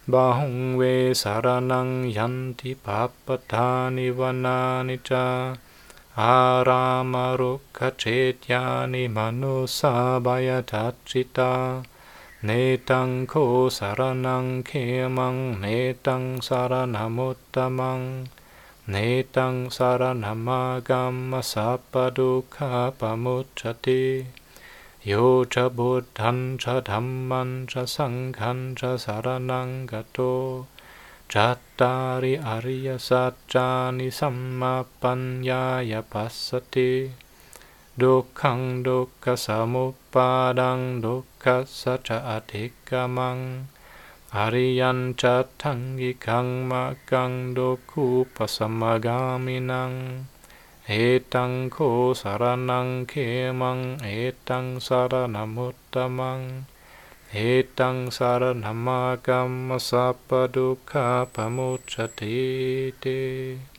bahung ve saranang yanti pappatani vanani ca arama rukha chetyani manusa bayatachita netang ko saranang khemang netang saranamuttamang netang saranamagam sappadukha pamuccati yo ca buddhan ca dhamman ca sangham ca saranang gato cattari arya saccani sammappanyaya passati dukkhang dukkha samuppadang dukkha sacca adhikkamang ariyan cattangikang magang dukkhupasamagaminang etang ko saranang khemang etang saranamuttamang etang saranamagam sappadukha pamuccati.